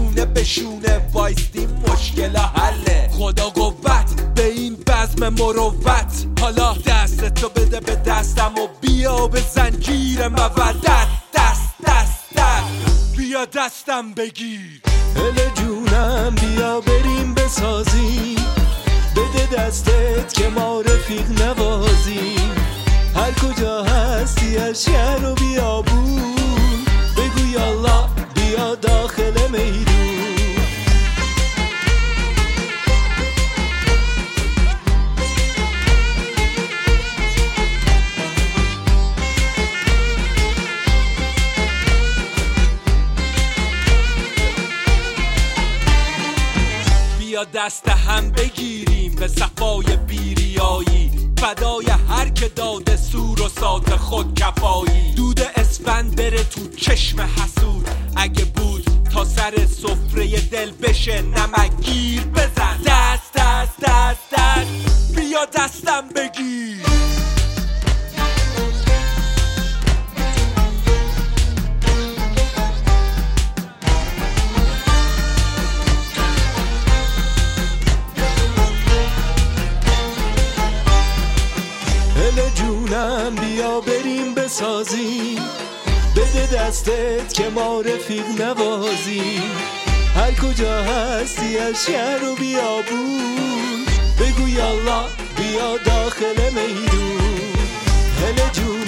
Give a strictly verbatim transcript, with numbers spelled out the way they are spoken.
شونه به شونه وایستیم مشکل حله. خدا قوت به این بزم مروت، حالا دست تو بده به دستم و بیا به زنجیر مودت. دست دست دست بیا دستم بگیر. هله جونم بیا بریم بسازیم، بده دستت که ما رفیق نوازیم. هر کجا هستی از شهر و بیابون، بگو یالا بیا داخل میدون. بیا دست هم بگیریم به صفای بیریایی، فدای هر که داده سور و سات خود کفایی. دود اسفند بره تو چشم حسود، اگه بود تا سر سفره دل بشه نمکگیر بزن. دست دست دست دست بیا دستم بگیر. هله جونم بیا بریم بسازیم، بده دستت که ما رفیق نوازیم. هر کجا هستی از شهر و بیابون، بگو یالا بیا داخل میدون. هله جون